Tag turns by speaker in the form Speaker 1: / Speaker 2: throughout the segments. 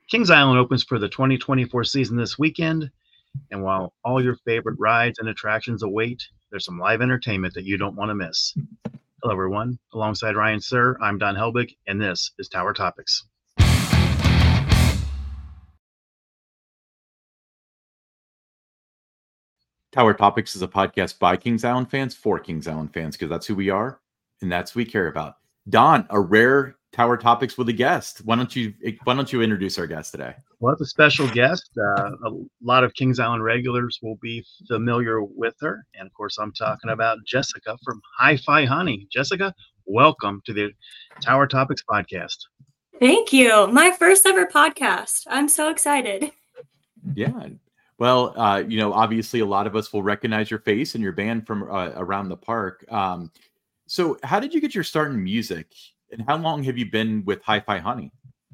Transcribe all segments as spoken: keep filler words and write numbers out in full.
Speaker 1: Kings Island opens for the twenty twenty-four season this weekend, and while all your favorite rides and attractions await, there's some live entertainment that you don't want to miss. Hello, everyone. Alongside Ryan Sir, I'm Don Helbig, and this is Tower Topics.
Speaker 2: Tower Topics is a podcast by Kings Island fans for Kings Island fans, because that's who we are and that's who we care about. Don, a rare Tower Topics with a guest. Why don't you why don't you introduce our guest today?
Speaker 1: Well, it's a special guest. Uh, a lot of Kings Island regulars will be familiar with her. And of course, I'm talking about Jessica from Hi-Fi Honey. Jessica, welcome to the Tower Topics podcast.
Speaker 3: Thank you. My first ever podcast. I'm so excited.
Speaker 2: Yeah. Well, uh, you know, obviously a lot of us will recognize your face and your band from uh, around the park. Um, so how did you get your start in music, and how long have you been with Hi-Fi Honey?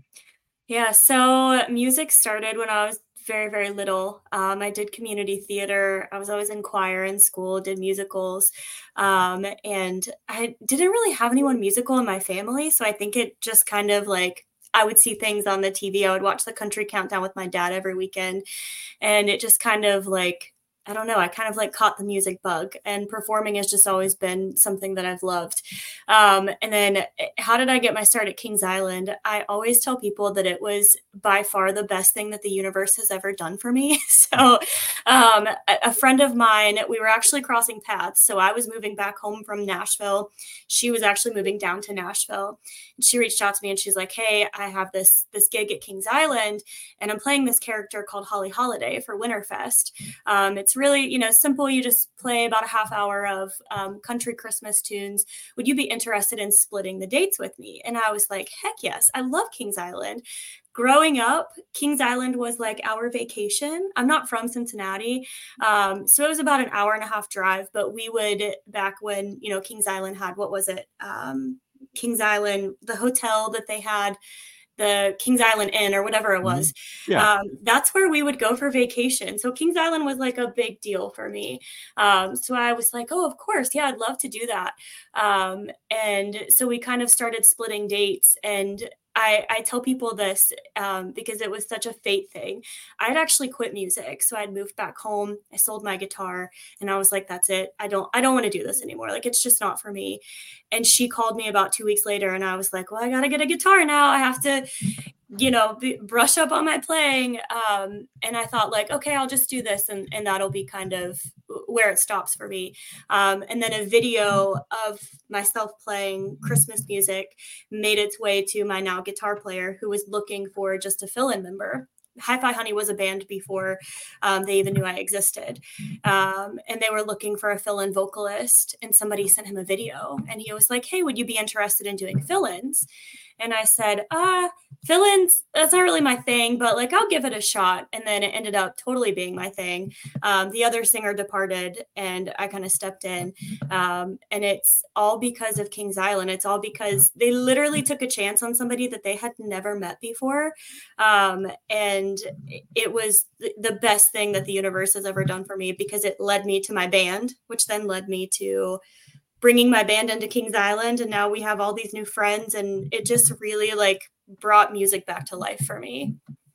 Speaker 3: Yeah, so music started when I was very, very little. Um, I did community theater. I was always in choir in school, did musicals. Um, and I didn't really have anyone musical in my family. So I think it just kind of like, I would see things on the T V. I would watch the Country Countdown with my dad every weekend. And it just kind of like, I don't know, I kind of like caught the music bug, and performing has just always been something that I've loved. Um, and then how did I get my start at Kings Island? I always tell people that it was by far the best thing that the universe has ever done for me. So um, a, a friend of mine, we were actually crossing paths. So I was moving back home from Nashville. She was actually moving down to Nashville. And she reached out to me and she's like, hey, I have this, this gig at Kings Island, and I'm playing this character called Holly Holiday for Winterfest. Um, it's really, you know, simple. You just play about a half hour of um, country Christmas tunes. Would you be interested in splitting the dates with me? And I was like, heck yes, I love Kings Island. Growing up, Kings Island was like our vacation. I'm not from Cincinnati. Um, so it was about an hour and a half drive, but we would, back when, you know, Kings Island had, what was it? Um, Kings Island, the hotel that they had, the Kings Island Inn or whatever it was.
Speaker 2: Mm-hmm. Yeah.
Speaker 3: Um, that's where we would go for vacation. So Kings Island was like a big deal for me. Um, so I was like, oh, of course. Yeah, I'd love to do that. Um, and so we kind of started splitting dates, and I, I tell people this um, because it was such a fate thing. I had actually quit music. So I'd moved back home. I sold my guitar, and I was like, that's it. I don't, I don't want to do this anymore. Like, it's just not for me. And she called me about two weeks later, and I was like, well, I got to get a guitar now. I have to, you know, be, brush up on my playing. Um, and I thought like, okay, I'll just do this. And, and that'll be kind of where it stops for me. Um, and then a video of myself playing Christmas music made its way to my now guitar player, who was looking for just a fill-in member. Hi-Fi Honey was a band before um, they even knew I existed. Um, and they were looking for a fill-in vocalist, and somebody sent him a video, and he was like, hey, would you be interested in doing fill-ins? And I said, uh, fill-ins, that's not really my thing, but like, I'll give it a shot. And then it ended up totally being my thing. Um, the other singer departed, and I kind of stepped in. Um, and it's all because of Kings Island. It's all because they literally took a chance on somebody that they had never met before. Um, and it was the best thing that the universe has ever done for me, because it led me to my band, which then led me to bringing my band into Kings Island. And now we have all these new friends, and it just really like brought music back to life for me.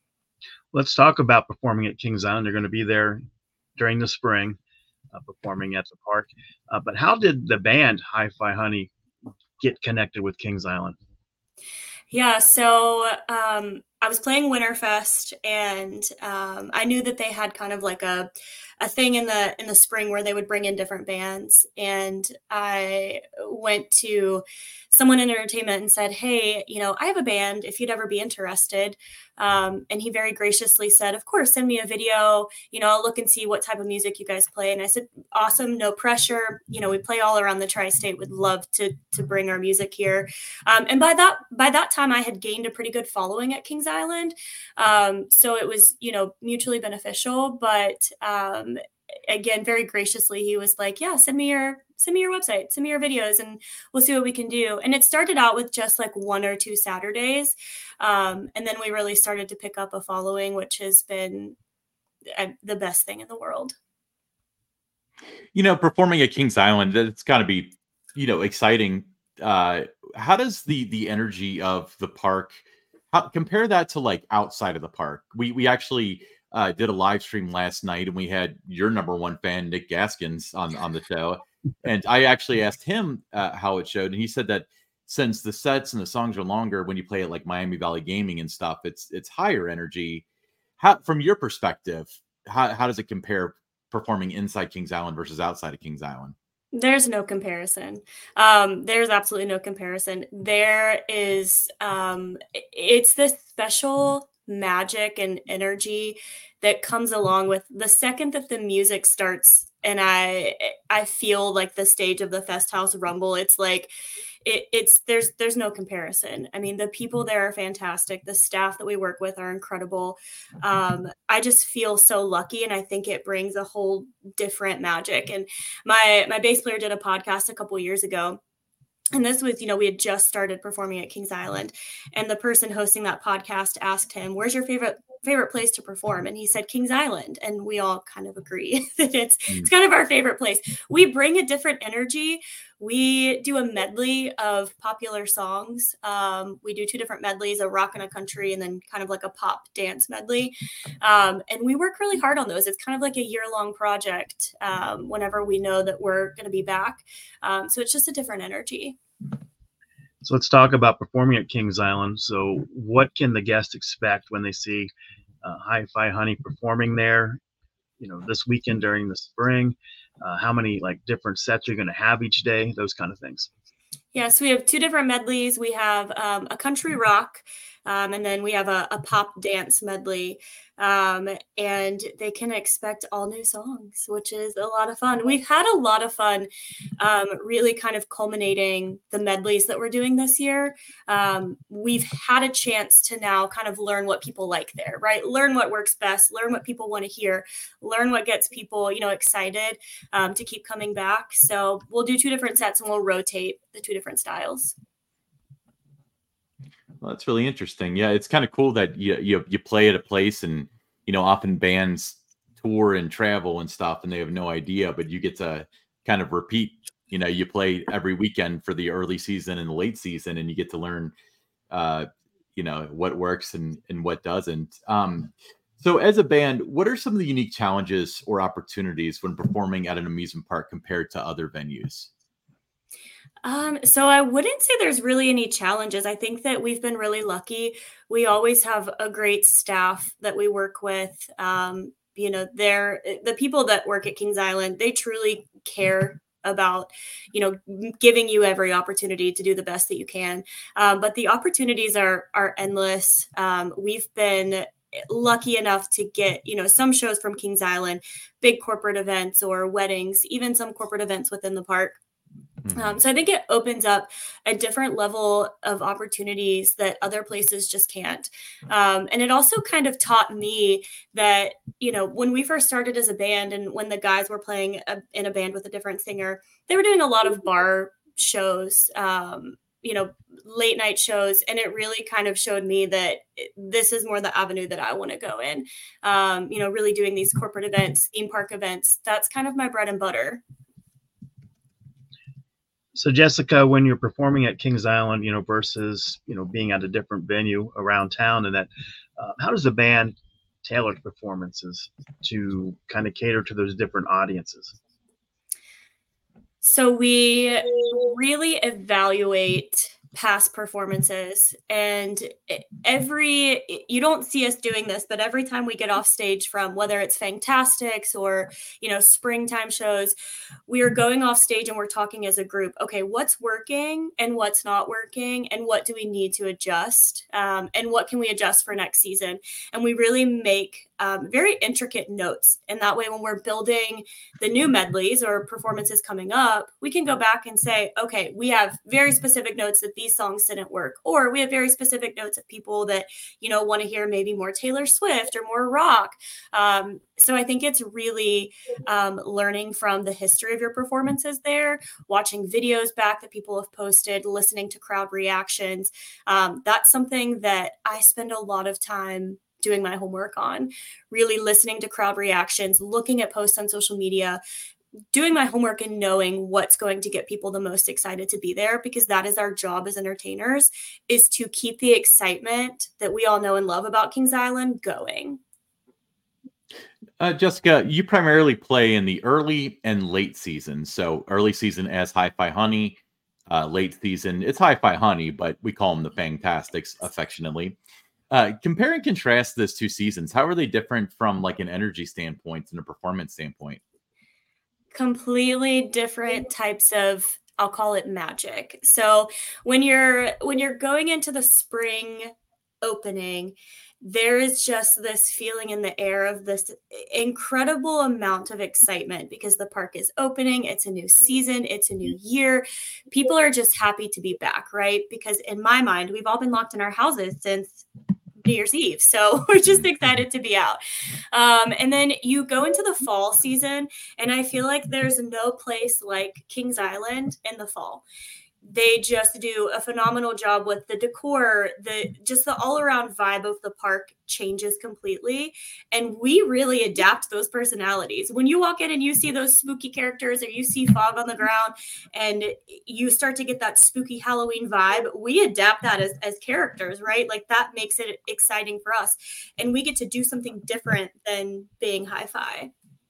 Speaker 1: Let's talk about performing at Kings Island. They're going to be there during the spring, uh, performing at the park. Uh, but how did the band Hi-Fi Honey get connected with Kings Island?
Speaker 3: Yeah, so um, I was playing Winterfest, and um, I knew that they had kind of like a a thing in the in the spring where they would bring in different bands. And I went to someone in entertainment and said, hey, you know, I have a band if you'd ever be interested. Um, and he very graciously said, of course, send me a video, you know, I'll look and see what type of music you guys play. And I said, awesome, no pressure. You know, we play all around the tri-state, would love to to bring our music here. Um, and by that, by that time I had gained a pretty good following at Kings Island. Um, so it was, you know, mutually beneficial, but um, again, very graciously, he was like, yeah, send me your, send me your website, send me your videos, and we'll see what we can do. And it started out with just like one or two Saturdays. Um, and then we really started to pick up a following, which has been uh, the best thing in the world.
Speaker 2: You know, performing at Kings Island, it's got to be, you know, exciting. Uh, how does the, the energy of the park How, compare that to like outside of the park. We we actually uh, did a live stream last night, and we had your number one fan, Nick Gaskins, on on the show. And I actually asked him uh, how it showed, and he said that since the sets and the songs are longer, when you play it like Miami Valley Gaming and stuff, it's it's higher energy. How, from your perspective, how how does it compare performing inside Kings Island versus outside of Kings Island?
Speaker 3: There's no comparison. Um, there's absolutely no comparison. There is, um, it's this special magic and energy that comes along with the second that the music starts. And I, I feel like the stage of the Fest House rumble. It's like, it, it's there's there's no comparison. I mean, the people there are fantastic. The staff that we work with are incredible. Um, I just feel so lucky, and I think it brings a whole different magic. And my my bass player did a podcast a couple years ago. And this was, you know, we had just started performing at Kings Island, and the person hosting that podcast asked him, "Where's your favorite favorite place to perform?" And he said, "Kings Island." And we all kind of agree that it's mm. it's kind of our favorite place. We bring a different energy. We do a medley of popular songs. Um, we do two different medleys, a rock and a country, and then kind of like a pop dance medley. Um, and we work really hard on those. It's kind of like a year-long project um, whenever we know that we're going to be back. Um, so it's just a different energy.
Speaker 1: So let's talk about performing at Kings Island. So what can the guests expect when they see uh, Hi-Fi Honey performing there, you know, this weekend during the spring? Uh, how many like different sets you're going to have each day, those kind of things.
Speaker 3: Yes, we have two different medleys. We have um, a country rock, um, and then we have a, a pop dance medley. Um, and they can expect all new songs, which is a lot of fun. We've had a lot of fun um, really kind of culminating the medleys that we're doing this year. Um, we've had a chance to now kind of learn what people like there, right? Learn what works best, learn what people want to hear, learn what gets people, you know, excited um, to keep coming back. So we'll do two different sets and we'll rotate the two different styles.
Speaker 2: Well, that's really interesting. Yeah, it's kind of cool that you you you play at a place, and you know, often bands tour and travel and stuff, and they have no idea, but you get to kind of repeat. You know, you play every weekend for the early season and the late season, and you get to learn, uh, you know, what works and and what doesn't. Um, so, as a band, what are some of the unique challenges or opportunities when performing at an amusement park compared to other venues?
Speaker 3: Um, so I wouldn't say there's really any challenges. I think that we've been really lucky. We always have a great staff that we work with. Um, you know, they're the people that work at Kings Island, they truly care about, you know, giving you every opportunity to do the best that you can. Um, but the opportunities are, are endless. Um, we've been lucky enough to get, you know, some shows from Kings Island, big corporate events or weddings, even some corporate events within the park. Um, so I think it opens up a different level of opportunities that other places just can't. Um, and it also kind of taught me that, you know, when we first started as a band and when the guys were playing a, in a band with a different singer, they were doing a lot of bar shows, um, you know, late night shows. And it really kind of showed me that this is more the avenue that I want to go in. Um, you know, really doing these corporate events, theme park events. That's kind of my bread and butter.
Speaker 1: So Jessica, when you're performing at Kings Island, you know, versus, you know, being at a different venue around town and that, uh, how does the band tailor performances to kind of cater to those different audiences?
Speaker 3: So we really evaluate past performances, and every, you don't see us doing this, but every time we get off stage from whether it's Fantastics or, you know, springtime shows, we are going off stage and we're talking as a group. Okay, what's working and what's not working, and what do we need to adjust, um, and what can we adjust for next season? And we really make um, very intricate notes. And that way, when we're building the new medleys or performances coming up, we can go back and say, okay, we have very specific notes that these songs didn't work, or we have very specific notes of people that, you know, want to hear maybe more Taylor Swift or more rock. Um, so I think it's really um, learning from the history of your performances there, watching videos back that people have posted, listening to crowd reactions. Um, that's something that I spend a lot of time doing my homework on, really listening to crowd reactions, looking at posts on social media, doing my homework and knowing what's going to get people the most excited to be there, because that is our job as entertainers, is to keep the excitement that we all know and love about Kings Island going.
Speaker 2: Uh, Jessica, you primarily play in the early and late season. So early season as Hi-Fi Honey, uh, late season, it's Hi-Fi Honey, but we call them the Fangtastics affectionately. Uh, compare and contrast those two seasons. How are they different from like an energy standpoint and a performance standpoint?
Speaker 3: Completely different types of, I'll call it magic. So when you're when you're going into the spring opening, there is just this feeling in the air of this incredible amount of excitement because the park is opening. It's a new season. It's a new year. People are just happy to be back, right? Because in my mind, we've all been locked in our houses since New Year's Eve. So we're just excited to be out. Um, and then you go into the fall season, and I feel like there's no place like Kings Island in the fall. They just do a phenomenal job with the decor, the just the all-around vibe of the park changes completely. And we really adapt those personalities. When you walk in and you see those spooky characters or you see fog on the ground and you start to get that spooky Halloween vibe, we adapt that as, as characters, right? Like that makes it exciting for us. And we get to do something different than being Hi-Fi.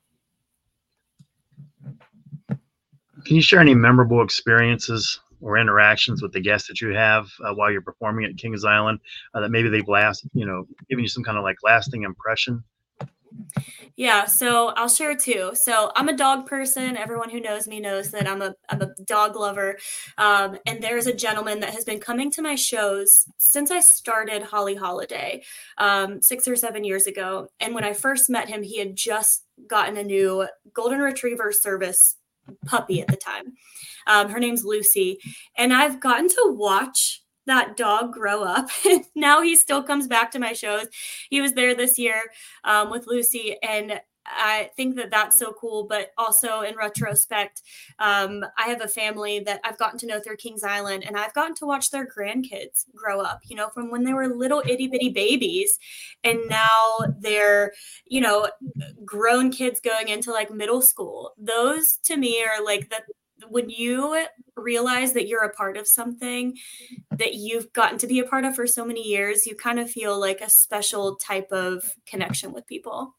Speaker 1: Can you share any memorable experiences or interactions with the guests that you have uh, while you're performing at Kings Island uh, that maybe they've last, you know, given you some kind of like lasting impression?
Speaker 3: Yeah, so I'll share two. So I'm a dog person. Everyone who knows me knows that I'm a I'm a dog lover. Um, and there's a gentleman that has been coming to my shows since I started Holly Holiday um, six or seven years ago. And when I first met him, he had just gotten a new Golden Retriever service puppy at the time. Um, her name's Lucy. And I've gotten to watch that dog grow up. Now he still comes back to my shows. He was there this year um, with Lucy. And I think that that's so cool. But also in retrospect, um, I have a family that I've gotten to know through Kings Island, and I've gotten to watch their grandkids grow up, you know, from when they were little itty bitty babies. And now they're, you know, grown kids going into like middle school. Those to me are like the, when you realize that you're a part of something that you've gotten to be a part of for so many years, you kind of feel like a special type of connection with people.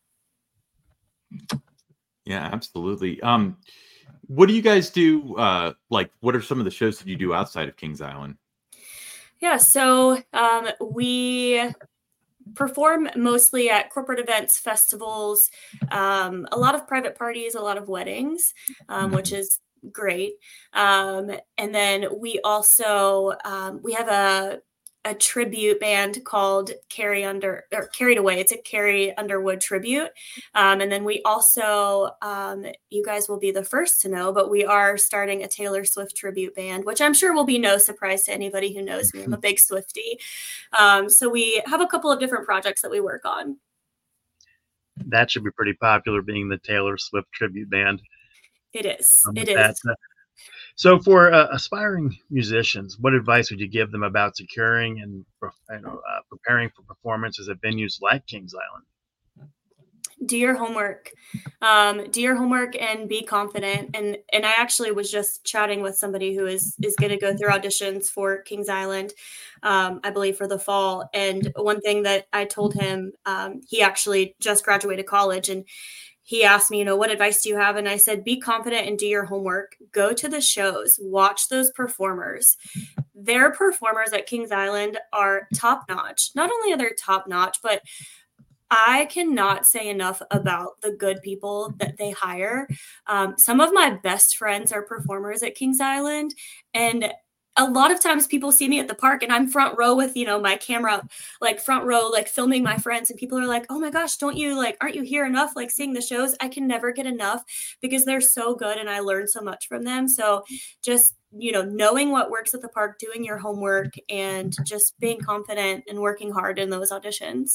Speaker 2: Yeah, absolutely. Um, what do you guys do? Uh, like, what are some of the shows that you do outside of Kings Island?
Speaker 3: Yeah, so um, we perform mostly at corporate events, festivals, um, a lot of private parties, a lot of weddings, um, mm-hmm. which is great. Um, and then we also um, we have a a tribute band called Carrie Under or Carried Away. It's a Carrie Underwood tribute. Um, and then we also, um, you guys will be the first to know, but we are starting a Taylor Swift tribute band, which I'm sure will be no surprise to anybody who knows me. I'm a big Swiftie. Um, so we have a couple of different projects that we work on.
Speaker 1: That should be pretty popular, being the Taylor Swift tribute band.
Speaker 3: It is.
Speaker 1: Um,
Speaker 3: it is.
Speaker 1: Uh, So for uh, aspiring musicians, what advice would you give them about securing and you know, uh, preparing for performances at venues like Kings Island?
Speaker 3: Do your homework. Um, do your homework and be confident. And and I actually was just chatting with somebody who is is going to go through auditions for Kings Island, um, I believe for the fall. And one thing that I told him, um, he actually just graduated college, and he asked me, you know, what advice do you have? And I said, be confident and do your homework. Go to the shows, watch those performers. Their performers at Kings Island are top notch. Not only are they top notch, but I cannot say enough about the good people that they hire. Um, some of my best friends are performers at Kings Island, and a lot of times people see me at the park and I'm front row with, you know, my camera, like front row, like filming my friends. And people are like, oh my gosh, don't you like, aren't you here enough? Like seeing the shows. I can never get enough because they're so good. And I learned so much from them. So just, you know, knowing what works at the park, doing your homework, and just being confident and working hard in those auditions.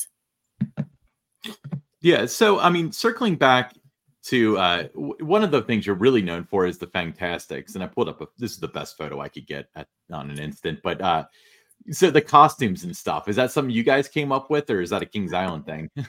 Speaker 2: Yeah. So, I mean, circling back to uh, w- one of the things you're really known for is the Fangtastics. And I pulled up, a, this is the best photo I could get at, on an instant. But uh, so the costumes and stuff, is that something you guys came up with, or is that a Kings Island thing?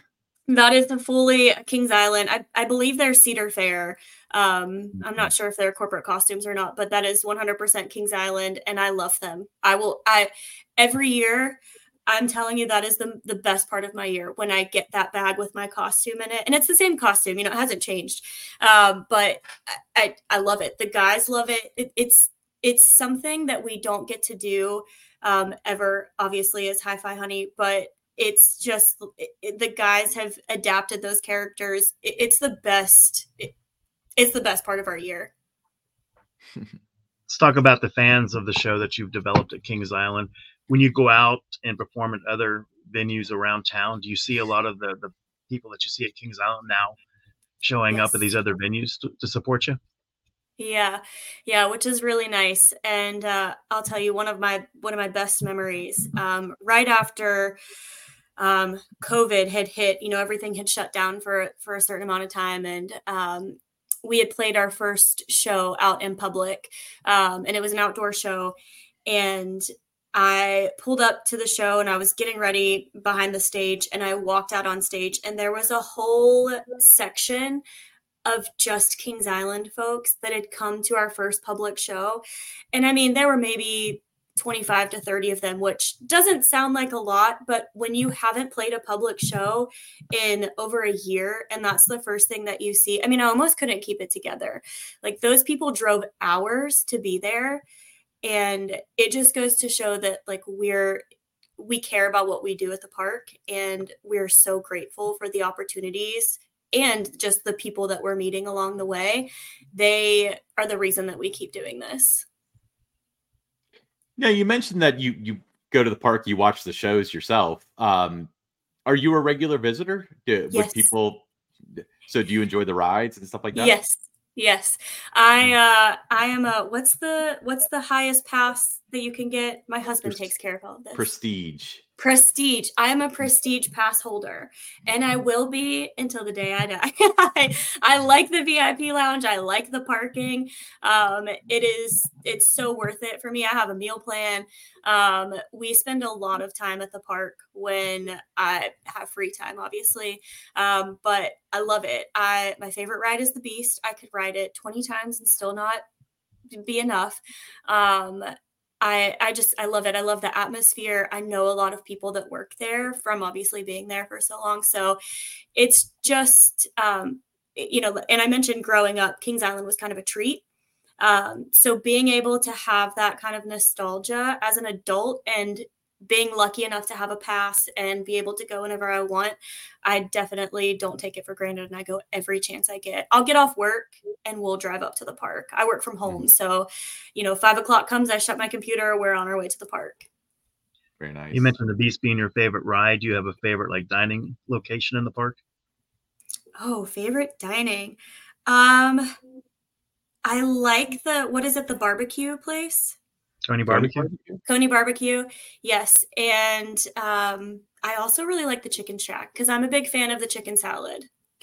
Speaker 3: That is the fully Kings Island. I, I believe they're Cedar Fair. Um, I'm not sure if they're corporate costumes or not, but that is one hundred percent Kings Island, and I love them. I will. I every year. I'm telling you, that is the the best part of my year when I get that bag with my costume in it, and it's the same costume. You know, it hasn't changed, um, but I, I I love it. The guys love it. it. It's it's something that we don't get to do um, ever, obviously, as Hi-Fi Honey, but it's just it, it, the guys have adapted those characters. It, it's the best. It, it's the best part of our year.
Speaker 1: Let's talk about the fans of the show that you've developed at Kings Island. When you go out and perform at other venues around town, do you see a lot of the, the people that you see at Kings Island now showing yes. up at these other venues to, to support you?
Speaker 3: Yeah. Yeah. Which is really nice. And, uh, I'll tell you one of my, one of my best memories, um, right after, um, COVID had hit, you know, everything had shut down for, for a certain amount of time. And, um, we had played our first show out in public, um, and it was an outdoor show. And I pulled up to the show and I was getting ready behind the stage, and I walked out on stage, and there was a whole section of just Kings Island folks that had come to our first public show. And I mean, there were maybe twenty-five to thirty of them, which doesn't sound like a lot, but when you haven't played a public show in over a year, and that's the first thing that you see, I mean, I almost couldn't keep it together. Like, those people drove hours to be there. And it just goes to show that, like, we're, we care about what we do at the park, and we're so grateful for the opportunities and just the people that we're meeting along the way. They are the reason that we keep doing this.
Speaker 2: Now, you mentioned that you, you go to the park, you watch the shows yourself. Um, are you a regular visitor? Do,
Speaker 3: yes.
Speaker 2: Would people, so do you enjoy the rides and stuff like that?
Speaker 3: Yes. Yes. I, uh, I am a, what's the, what's the highest pass that you can get? My husband
Speaker 2: Pres-
Speaker 3: takes care of all of this.
Speaker 2: Prestige.
Speaker 3: Prestige. I am a prestige pass holder, and I will be until the day I die. I, I like the V I P lounge. I like the parking. Um, it is, it's so worth it for me. I have a meal plan. Um, we spend a lot of time at the park when I have free time, obviously. Um, but I love it. I, my favorite ride is the Beast. I could ride it twenty times and still not be enough. Um, I, I just, I love it. I love the atmosphere. I know a lot of people that work there from obviously being there for so long. So it's just, um, you know, and I mentioned growing up, Kings Island was kind of a treat. Um, so being able to have that kind of nostalgia as an adult and being lucky enough to have a pass and be able to go whenever I want, I definitely don't take it for granted. And I go every chance I get. I'll get off work and we'll drive up to the park. I work from home. So, you know, five o'clock comes, I shut my computer, we're on our way to the park.
Speaker 2: Very nice.
Speaker 1: You mentioned the Beast being your favorite ride. Do you have a favorite, like, dining location in the park?
Speaker 3: Oh, favorite dining. Um, I like the, what is it? The barbecue place?
Speaker 1: Coney Barbecue?
Speaker 3: Coney Barbecue, yes. And um, I also really like the Chicken Shack because I'm a big fan of the chicken salad.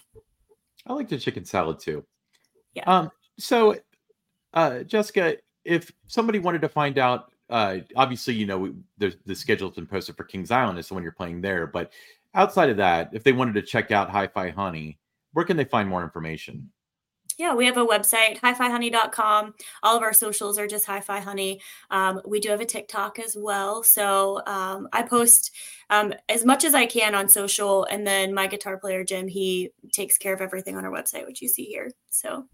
Speaker 2: I like the chicken salad too.
Speaker 3: Yeah.
Speaker 2: Um. So, uh, Jessica, if somebody wanted to find out, uh, obviously, you know, the the schedule's been posted for Kings Island is the one you're playing there. But outside of that, if they wanted to check out Hi-Fi Honey, where can they find more information?
Speaker 3: Yeah, we have a website, hi fi honey dot com. All of our socials are just Hi-Fi Honey. Um, we do have a TikTok as well. So um, I post um, as much as I can on social. And then my guitar player, Jim, he takes care of everything on our website, which you see here. So.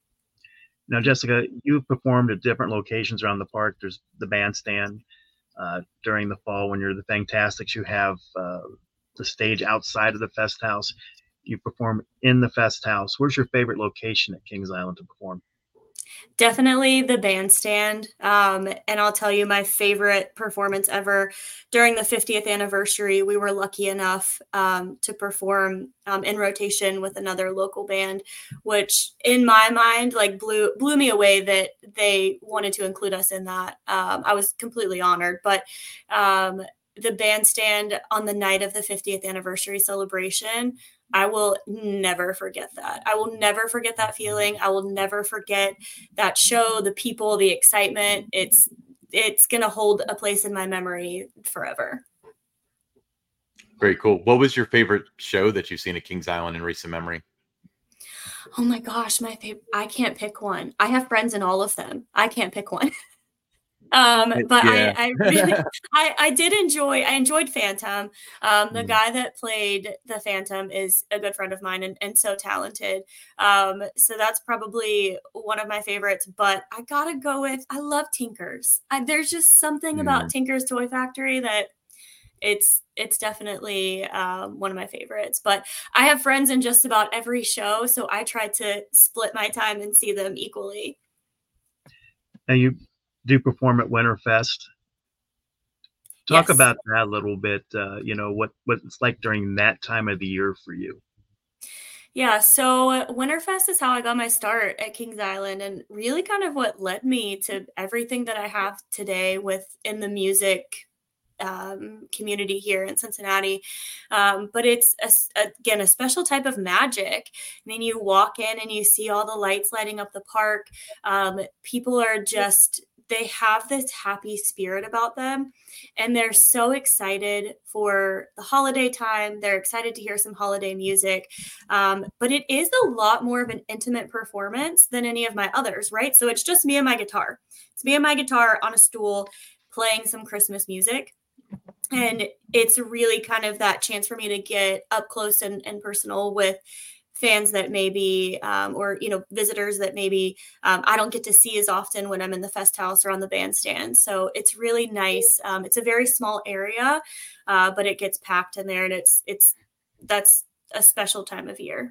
Speaker 1: Now, Jessica, you've performed at different locations around the park. There's the bandstand uh, during the fall when you're the Fantastics. You have uh, the stage outside of the Fest House. You perform in the Fest House. Where's your favorite location at Kings Island to perform?
Speaker 3: Definitely the bandstand. Um, and I'll tell you my favorite performance ever during the fiftieth anniversary. We were lucky enough um, to perform um, in rotation with another local band, which in my mind, like blew, blew me away that they wanted to include us in that. Um, I was completely honored, but um, the bandstand on the night of the fiftieth anniversary celebration, I will never forget that. I will never forget that feeling. I will never forget that show, the people, the excitement. It's it's going to hold a place in my memory forever.
Speaker 2: Very cool. What was your favorite show that you've seen at Kings Island in recent memory?
Speaker 3: Oh my gosh, my favorite. I can't pick one. I have friends in all of them. I can't pick one. Um, but
Speaker 2: Yeah.
Speaker 3: I, I really, I, I did enjoy, I enjoyed Phantom. Um, the
Speaker 2: Mm.
Speaker 3: guy that played the Phantom is a good friend of mine and, and so talented. Um, so that's probably one of my favorites, but I gotta go with, I love Tinkers. I, there's just something about
Speaker 2: Mm.
Speaker 3: Tinker's Toy Factory that it's, it's definitely, um, one of my favorites, but I have friends in just about every show. So I try to split my time and see them equally.
Speaker 1: Now you do perform at Winterfest. Talk
Speaker 3: Yes.
Speaker 1: about that a little bit. Uh, you know, what, what it's like during that time of the year for you.
Speaker 3: Yeah, so Winterfest is how I got my start at Kings Island and really kind of what led me to everything that I have today within the music um, community here in Cincinnati. Um, but it's, a, again, a special type of magic. I mean, you walk in and you see all the lights lighting up the park. Um, people are just, they have this happy spirit about them. And they're so excited for the holiday time. They're excited to hear some holiday music. Um, but it is a lot more of an intimate performance than any of my others, right? So it's just me and my guitar. It's me and my guitar on a stool playing some Christmas music. And it's really kind of that chance for me to get up close and, and personal with fans that maybe, um, or, you know, visitors that maybe um, I don't get to see as often when I'm in the Fest House or on the bandstand. So it's really nice. Um, it's a very small area, uh, but it gets packed in there, and it's, it's, that's a special time of year.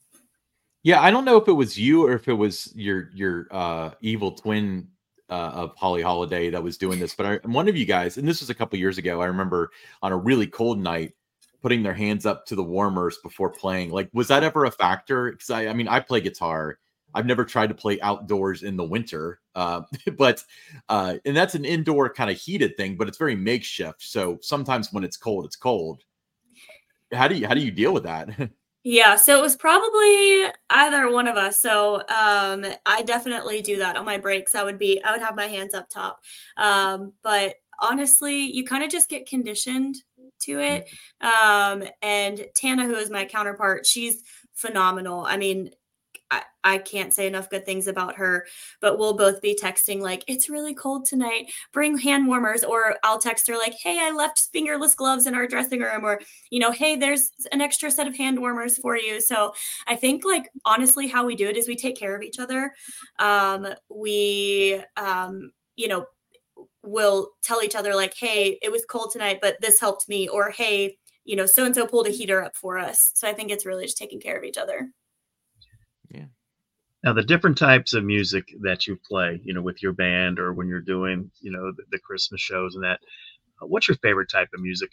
Speaker 2: Yeah, I don't know if it was you or if it was your your uh, evil twin uh, of Holly Holiday that was doing this, but I, one of you guys, and this was a couple years ago, I remember on a really cold night putting their hands up to the warmers before playing. Like, was that ever a factor? Because I, I mean, I play guitar. I've never tried to play outdoors in the winter, uh, but uh, and that's an indoor kind of heated thing, but it's very makeshift. So sometimes when it's cold, it's cold. How do you how do you deal with that?
Speaker 3: Yeah, so it was probably either one of us. So um, I definitely do that on my breaks. I would be, I would have my hands up top. Um, but honestly, you kind of just get conditioned to it. Um, and Tana, who is my counterpart, she's phenomenal. I mean, I, I can't say enough good things about her, but we'll both be texting like, it's really cold tonight, bring hand warmers. Or I'll text her like, hey, I left fingerless gloves in our dressing room. Or, you know, hey, there's an extra set of hand warmers for you. So I think like, honestly, how we do it is we take care of each other. Um, we, um, you know, will tell each other like, hey, it was cold tonight, but this helped me. Or, hey, you know, so-and-so pulled a heater up for us. So I think it's really just taking care of each other.
Speaker 2: Yeah.
Speaker 1: Now, the different types of music that you play, you know, with your band or when you're doing, you know, the, the Christmas shows and that, uh, what's your favorite type of music?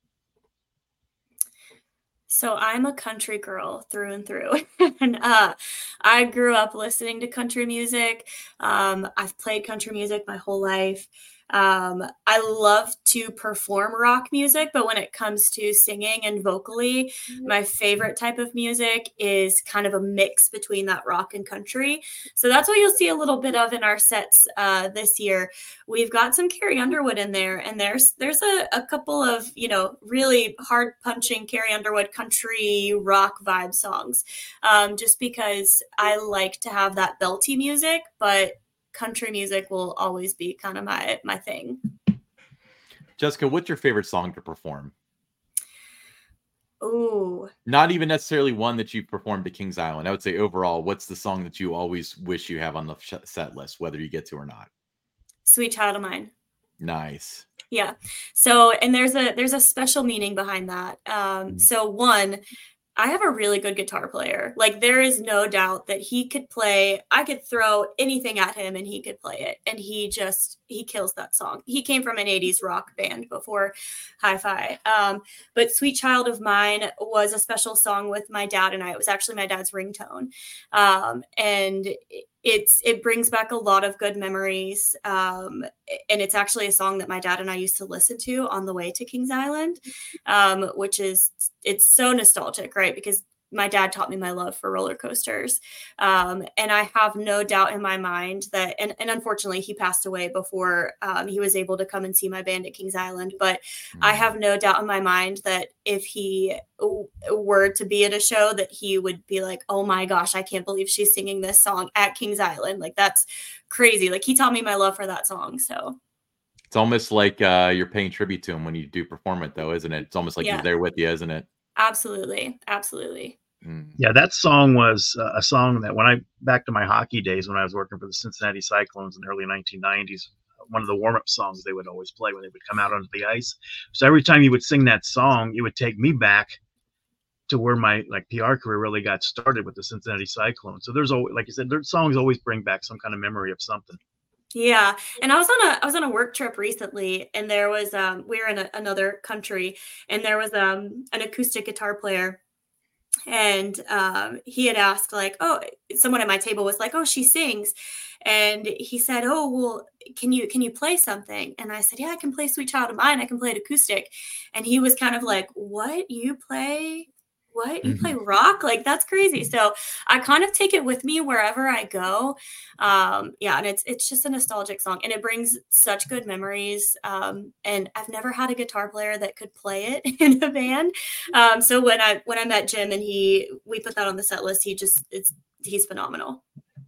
Speaker 3: So I'm a country girl through and through. and uh, I grew up listening to country music. Um, I've played country music my whole life. Um, I love to perform rock music, but when it comes to singing and vocally, my favorite type of music is kind of a mix between that rock and country. So that's what you'll see a little bit of in our sets uh, this year. We've got some Carrie Underwood in there, and there's there's a, a couple of, you know, really hard punching Carrie Underwood country rock vibe songs, um, just because I like to have that belty music, but country music will always be kind of my my thing.
Speaker 2: Jessica, what's your favorite song to perform?
Speaker 3: Ooh.
Speaker 2: Not even necessarily one that you performed at Kings Island. I would say overall, what's the song that you always wish you have on the sh- set list, whether you get to or not?
Speaker 3: Sweet Child of Mine.
Speaker 2: Nice.
Speaker 3: Yeah. So, and there's a there's a special meaning behind that. Um,
Speaker 2: Mm.
Speaker 3: so one, I have a really good guitar player. Like, there is no doubt that he could play. I could throw anything at him and he could play it. And he just, he kills that song. He came from an eighties rock band before Hi-Fi. Um, but Sweet Child of Mine was a special song with my dad and I. It was actually my dad's ringtone. Um, and it's, it brings back a lot of good memories. Um, and it's actually a song that my dad and I used to listen to on the way to Kings Island, um, which is, it's so nostalgic, right? Because my dad taught me my love for roller coasters. Um, and I have no doubt in my mind that, and, and unfortunately he passed away before um, he was able to come and see my band at Kings Island. But mm-hmm. I have no doubt in my mind that if he w- were to be at a show, that he would be like, oh my gosh, I can't believe she's singing this song at Kings Island. Like, that's crazy. Like, he taught me my love for that song. So
Speaker 2: it's almost like uh, you're paying tribute to him when you do perform it, though, isn't it? It's almost like
Speaker 3: yeah.
Speaker 2: he's there with you, isn't it?
Speaker 3: Absolutely. Absolutely.
Speaker 2: Mm.
Speaker 1: Yeah, that song was uh, a song that when I, back to my hockey days when I was working for the Cincinnati Cyclones in the early nineteen nineties, one of the warm-up songs they would always play when they would come out onto the ice. So every time you would sing that song, it would take me back to where my like P R career really got started with the Cincinnati Cyclones. So there's always, like you said, their songs always bring back some kind of memory of something.
Speaker 3: Yeah. And I was on a, I was on a work trip recently, and there was, um, we were in a, another country, and there was um, an acoustic guitar player. And um, he had asked, like, oh, someone at my table was like, oh, she sings. And he said, oh, well, can you, can you play something? And I said, yeah, I can play Sweet Child of Mine. I can play it acoustic. And he was kind of like, what? You play what? You mm-hmm. play rock? Like, that's crazy. So I kind of take it with me wherever I go. Um, yeah. And it's, it's just a nostalgic song, and it brings such good memories. Um, and I've never had a guitar player that could play it in a band. Um, so when I, when I met Jim and he, we put that on the set list, he just, it's, he's phenomenal.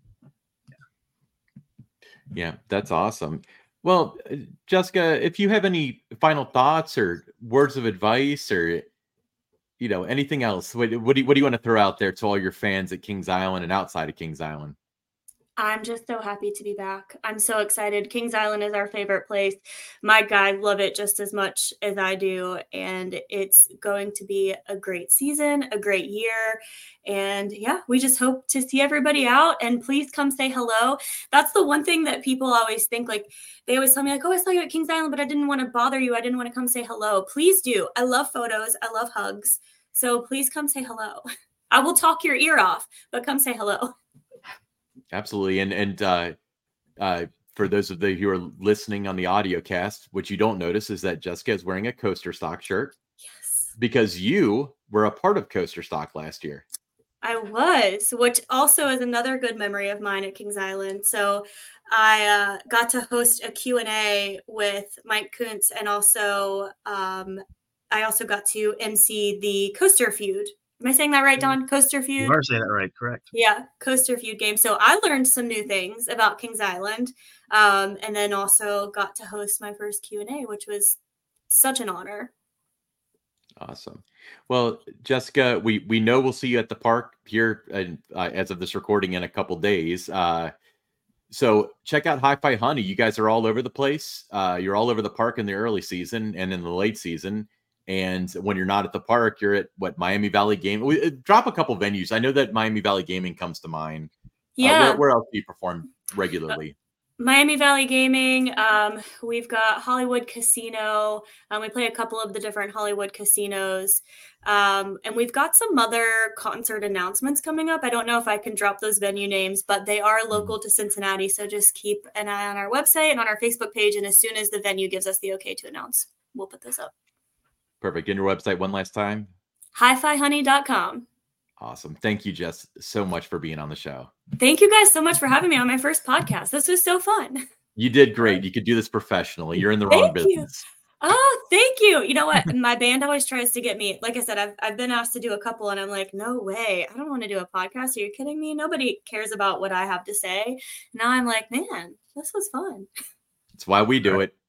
Speaker 2: Yeah, that's awesome. Well, Jessica, if you have any final thoughts or words of advice, or you know, anything else, what, what do you, what do you want to throw out there to all your fans at Kings Island and outside of Kings Island?
Speaker 3: I'm just so happy to be back. I'm so excited. Kings Island is our favorite place. My guys love it just as much as I do. And it's going to be a great season, a great year. And yeah, we just hope to see everybody out, and please come say hello. That's the one thing that people always think, like, they always tell me like, oh, I saw you at Kings Island, but I didn't want to bother you. I didn't want to come say hello. Please do. I love photos. I love hugs. So please come say hello. I will talk your ear off, but come say hello.
Speaker 2: Absolutely. And, and, uh, uh, for those of you who are listening on the audio cast, what you don't notice is that Jessica is wearing a Coaster Stock shirt.
Speaker 3: Yes.
Speaker 2: Because you were a part of Coaster Stock last year.
Speaker 3: I was, which also is another good memory of mine at Kings Island. So I uh, got to host a Q and A with Mike Kuntz, and also um, I also got to M C the Coaster Feud. Am I saying that right, Don? Coaster Feud?
Speaker 1: You are saying that right, correct.
Speaker 3: Yeah, Coaster Feud game. So I learned some new things about Kings Island, um, and then also got to host my first Q and A, which was such an honor.
Speaker 2: Awesome. Well, Jessica, we we know we'll see you at the park here uh, uh, as of this recording in a couple days. Uh, so check out Hi-Fi Honey. You guys are all over the place. Uh, you're all over the park in the early season and in the late season. And when you're not at the park, you're at what, Miami Valley Gaming. We, uh, drop a couple venues. I know that Miami Valley Gaming comes to mind.
Speaker 3: Yeah.
Speaker 2: Uh, where, where else do you perform regularly?
Speaker 3: Uh, Miami Valley Gaming. Um, we've got Hollywood Casino. Um, we play a couple of the different Hollywood casinos. Um, and we've got some other concert announcements coming up. I don't know if I can drop those venue names, but they are local to Cincinnati. So just keep an eye on our website and on our Facebook page. And as soon as the venue gives us the okay to announce, we'll put those up.
Speaker 2: Perfect. Get your website one last time.
Speaker 3: hi fi honey dot com.
Speaker 2: Awesome. Thank you, Jess, so much for being on the show.
Speaker 3: Thank you guys so much for having me on my first podcast. This was so fun.
Speaker 2: You did great. You could do this professionally. You're in the
Speaker 3: Thank
Speaker 2: wrong business.
Speaker 3: You. Oh, thank you. You know what? My band always tries to get me. Like I said, I've I've been asked to do a couple, and I'm like, no way. I don't want to do a podcast. Are you kidding me? Nobody cares about what I have to say. Now I'm like, man, this was fun.
Speaker 2: That's why we do it.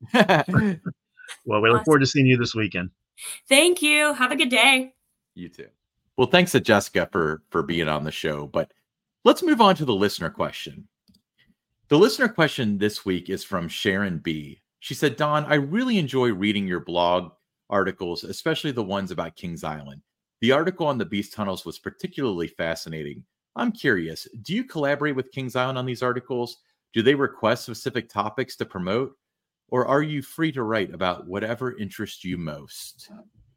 Speaker 1: Well, we look
Speaker 3: Awesome.
Speaker 1: forward to seeing you this weekend.
Speaker 3: Thank you. Have a good day.
Speaker 2: You too. Well, thanks to Jessica for, for being on the show, but let's move on to the listener question. The listener question this week is from Sharon B. She said, Don, I really enjoy reading your blog articles, especially the ones about Kings Island. The article on the Beast Tunnels was particularly fascinating. I'm curious, do you collaborate with Kings Island on these articles? Do they request specific topics to promote? Or are you free to write about whatever interests you most?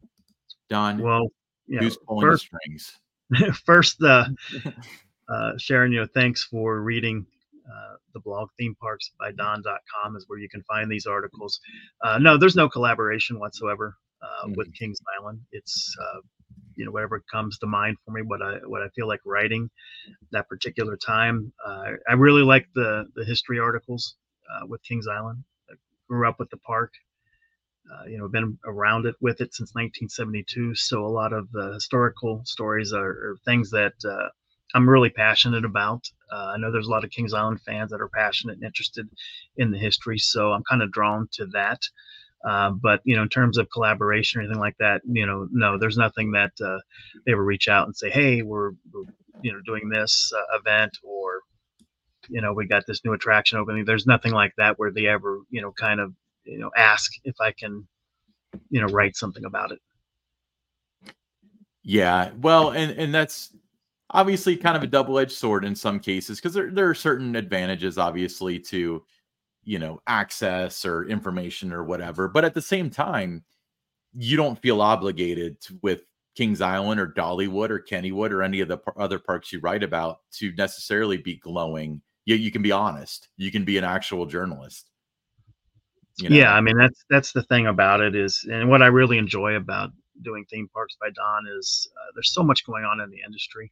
Speaker 2: Don,
Speaker 1: well, you
Speaker 2: who's
Speaker 1: know,
Speaker 2: pulling
Speaker 1: first,
Speaker 2: the strings?
Speaker 1: First, uh, uh, Sharon, you know, thanks for reading uh, the blog. theme parks by don dot com is where you can find these articles. Uh, no, there's no collaboration whatsoever uh, mm-hmm. with Kings Island. It's uh, you know, whatever comes to mind for me, what I what I feel like writing that particular time. Uh, I really like the the history articles uh, with Kings Island. I grew up with the park. Uh, you know, been around it with it since nineteen seventy-two. So a lot of the historical stories are, are things that uh, I'm really passionate about. Uh, I know there's a lot of Kings Island fans that are passionate and interested in the history, so I'm kind of drawn to that. Uh, but you know, in terms of collaboration or anything like that, you know, no, there's nothing that uh, they ever reach out and say, "Hey, we're, we're you know doing this uh, event," or you know, we got this new attraction opening. There's nothing like that where they ever you know kind of you know ask if I can you know write something about it.
Speaker 2: Yeah, well, and and that's obviously kind of a double-edged sword in some cases because there there are certain advantages, obviously, to you know access or information or whatever. But at the same time, you don't feel obligated to, with Kings Island or Dollywood or Kennywood or any of the par- other parks you write about to necessarily be glowing. You, you can be honest. You can be an actual journalist. You
Speaker 1: Yeah,
Speaker 2: know.
Speaker 1: I mean that's that's the thing about it is, and what I really enjoy about doing theme parks by Don is uh, there's so much going on in the industry,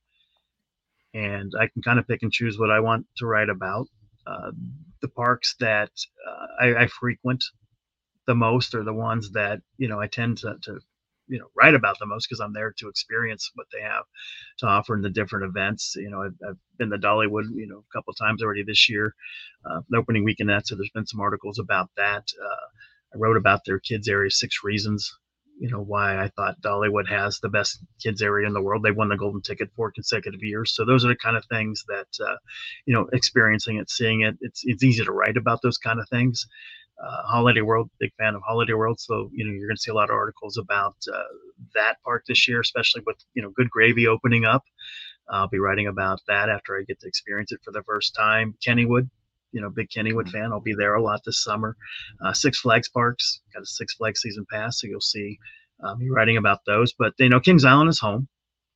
Speaker 1: and I can kind of pick and choose what I want to write about. Uh, the parks that uh, I, I frequent the most are the ones that you know I tend to, to you know write about the most because I'm there to experience what they have to offer in the different events. You know, I've, I've been to Dollywood, you know, a couple of times already this year, uh, the opening weekend. That so there's been some articles about that. Uh, I wrote about their kids area, six reasons. You know why I thought Dollywood has the best kids area in the world. They won the Golden Ticket four consecutive years. So those are the kind of things that uh, you know, experiencing it, seeing it. It's it's easy to write about those kind of things. Uh, Holiday World, big fan of Holiday World. So, you know, you're going to see a lot of articles about uh, that park this year, especially with, you know, Good Gravy opening up. I'll be writing about that after I get to experience it for the first time. Kennywood, you know, big Kennywood fan. I'll be there a lot this summer. Uh, Six Flags parks, got a Six Flags season pass. So you'll see uh, me writing about those. But, you know, Kings Island is home.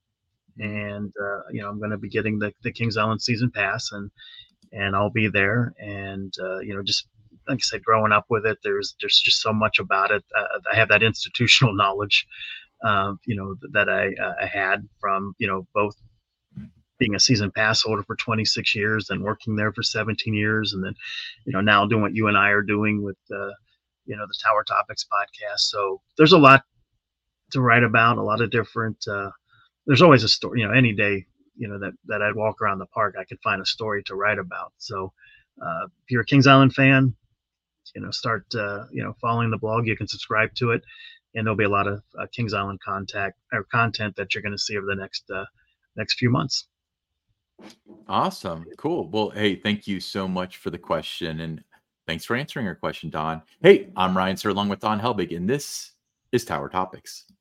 Speaker 1: And, uh, you know, I'm going to be getting the, the Kings Island season pass and, and I'll be there. And, uh, you know, just, like I said, growing up with it, there's there's just so much about it. Uh, I have that institutional knowledge, uh, you know, that I, uh, I had from, you know, both being a season pass holder for twenty-six years and working there for seventeen years. And then, you know, now doing what you and I are doing with, uh, you know, the Tower Topics podcast. So there's a lot to write about, a lot of different, uh, there's always a story, you know, any day, you know, that, that I'd walk around the park, I could find a story to write about. So uh, if you're a Kings Island fan, you know, start, uh, you know, following the blog. You can subscribe to it, and there'll be a lot of uh, Kings Island contact or content that you're going to see over the next uh, next few months.
Speaker 2: Awesome. Cool. Well, hey, thank you so much for the question, and thanks for answering our question, Don. Hey, I'm Ryan Sir, along with Don Helbig, and this is Tower Topics.